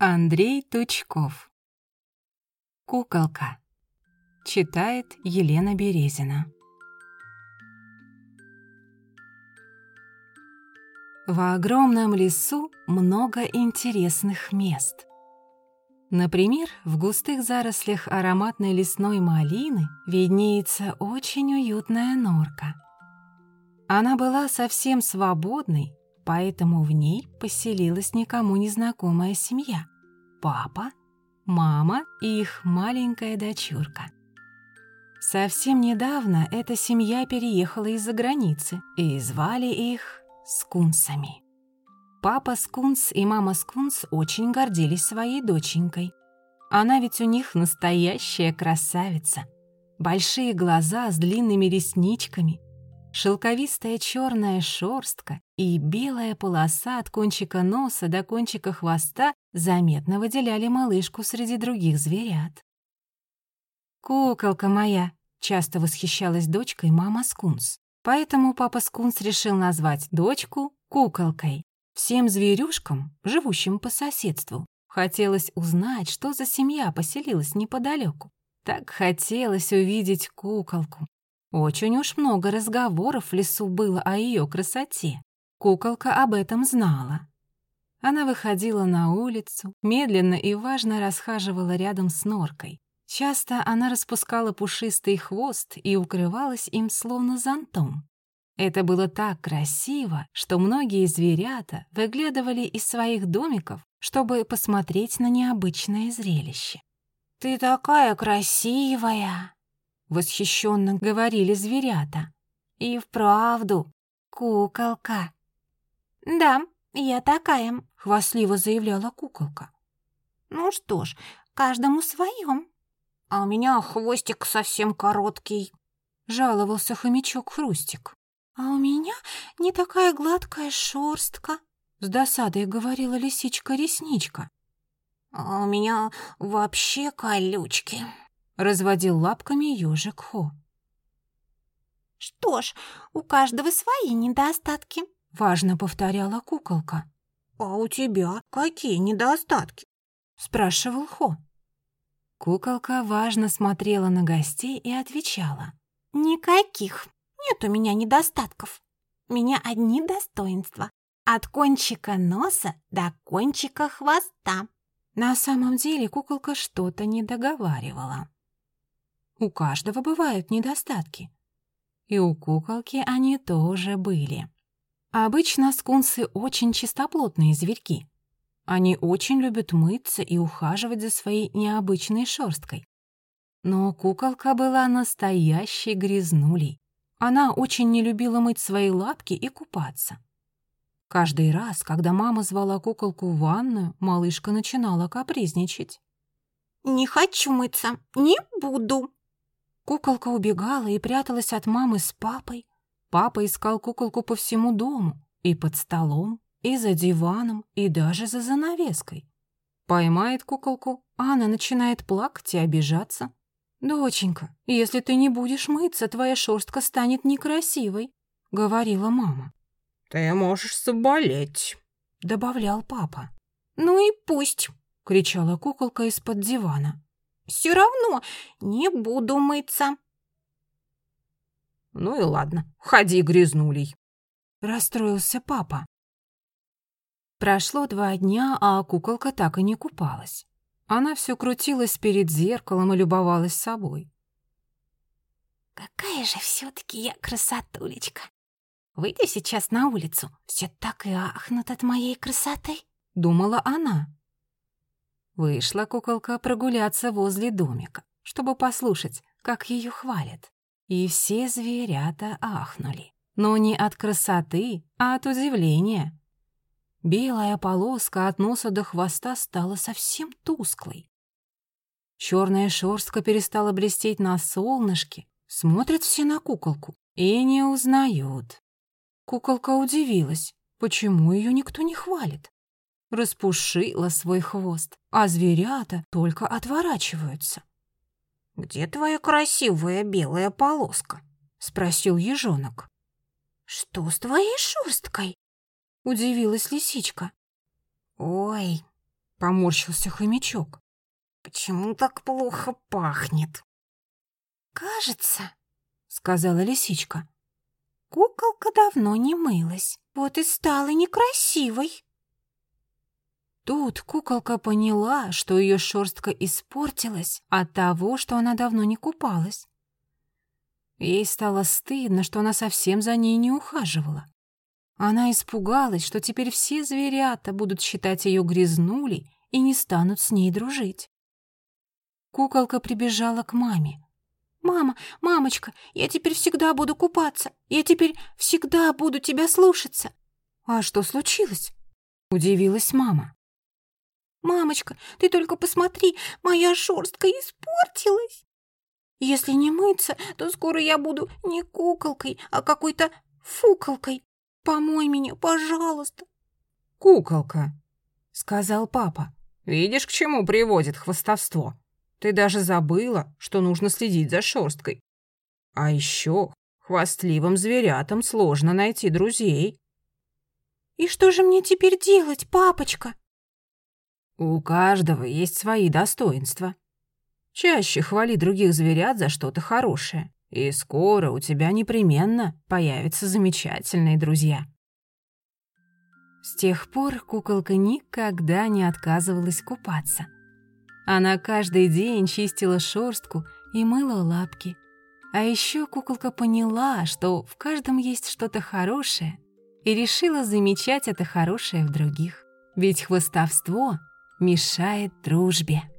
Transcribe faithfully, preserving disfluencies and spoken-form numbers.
Андрей Тучков. Куколка. Читает Елена Березина. В огромном лесу много интересных мест. Например, в густых зарослях ароматной лесной малины виднеется очень уютная норка. Она была совсем свободной, поэтому в ней поселилась никому незнакомая семья — папа, мама и их маленькая дочурка. Совсем недавно эта семья переехала из-за границы, и звали их скунсами. Папа скунс и мама скунс очень гордились своей доченькой. Она ведь у них настоящая красавица. Большие глаза с длинными ресничками, шелковистая черная шерстка и белая полоса от кончика носа до кончика хвоста заметно выделяли малышку среди других зверят. «Куколка моя!» — часто восхищалась дочкой мама скунс. Поэтому папа скунс решил назвать дочку куколкой. Всем зверюшкам, живущим по соседству, хотелось узнать, что за семья поселилась неподалеку. Так хотелось увидеть куколку. Очень уж много разговоров в лесу было о ее красоте. Куколка об этом знала. Она выходила на улицу, медленно и важно расхаживала рядом с норкой. Часто она распускала пушистый хвост и укрывалась им словно зонтом. Это было так красиво, что многие зверята выглядывали из своих домиков, чтобы посмотреть на необычное зрелище. «Ты такая красивая!» — восхищенно говорили зверята. «И вправду, куколка!» «Да, я такая!» — хвастливо заявляла куколка. «Ну что ж, каждому своем. А у меня хвостик совсем короткий», — жаловался хомячок Хрустик. «А у меня не такая гладкая шерстка», — с досадой говорила лисичка-ресничка. «А у меня вообще колючки», — разводил лапками ёжик Хо. «Что ж, у каждого свои недостатки», — важно повторяла куколка. «А у тебя какие недостатки?» — спрашивал Хо. Куколка важно смотрела на гостей и отвечала. «Никаких. Нет у меня недостатков. У меня одни достоинства. От кончика носа до кончика хвоста». На самом деле куколка что-то не договаривала. У каждого бывают недостатки. И у куколки они тоже были. Обычно скунсы очень чистоплотные зверьки. Они очень любят мыться и ухаживать за своей необычной шерсткой. Но куколка была настоящей грязнулей. Она очень не любила мыть свои лапки и купаться. Каждый раз, когда мама звала куколку в ванную, малышка начинала капризничать. «Не хочу мыться, не буду». Куколка убегала и пряталась от мамы с папой. Папа искал куколку по всему дому, и под столом, и за диваном, и даже за занавеской. Поймает куколку, а она начинает плакать и обижаться. «Доченька, если ты не будешь мыться, твоя шерстка станет некрасивой», — говорила мама. «Ты можешь заболеть», — добавлял папа. «Ну и пусть», — кричала куколка из-под дивана. «Все равно не буду мыться». «Ну и ладно, ходи, грязнулей», — расстроился папа. Прошло два дня, а куколка так и не купалась. Она все крутилась перед зеркалом и любовалась собой. «Какая же все-таки я красотулечка! Выйду сейчас на улицу, все так и ахнут от моей красоты», — думала она. Вышла куколка прогуляться возле домика, чтобы послушать, как ее хвалят. И все зверята ахнули. Но не от красоты, а от удивления. Белая полоска от носа до хвоста стала совсем тусклой. Черная шерстка перестала блестеть на солнышке. Смотрят все на куколку и не узнают. Куколка удивилась, почему ее никто не хвалит. Распушила свой хвост, а зверята только отворачиваются. «Где твоя красивая белая полоска?» — спросил ежонок. «Что с твоей шерсткой?» — удивилась лисичка. «Ой, — поморщился хомячок. Почему так плохо пахнет? «Кажется, — сказала лисичка, — куколка давно не мылась, вот и стала некрасивой». Тут куколка поняла, что ее шерстка испортилась от того, что она давно не купалась. Ей стало стыдно, что она совсем за ней не ухаживала. Она испугалась, что теперь все зверята будут считать ее грязнулей и не станут с ней дружить. Куколка прибежала к маме. «Мама, мамочка, я теперь всегда буду купаться. Я теперь всегда буду тебя слушаться». «А что случилось?» — удивилась мама. «Мамочка, ты только посмотри, моя шерстка испортилась. Если не мыться, то скоро я буду не куколкой, а какой-то фуколкой. Помой меня, пожалуйста». «Куколка», — сказал папа. «Видишь, к чему приводит хвастовство? Ты даже забыла, что нужно следить за шерсткой. А еще хвастливым зверятам сложно найти друзей». «И что же мне теперь делать, папочка?» «У каждого есть свои достоинства. Чаще хвали других зверят за что-то хорошее, и скоро у тебя непременно появятся замечательные друзья». С тех пор куколка никогда не отказывалась купаться. Она каждый день чистила шерстку и мыла лапки. А еще куколка поняла, что в каждом есть что-то хорошее, и решила замечать это хорошее в других. Ведь хвастовство мешает дружбе.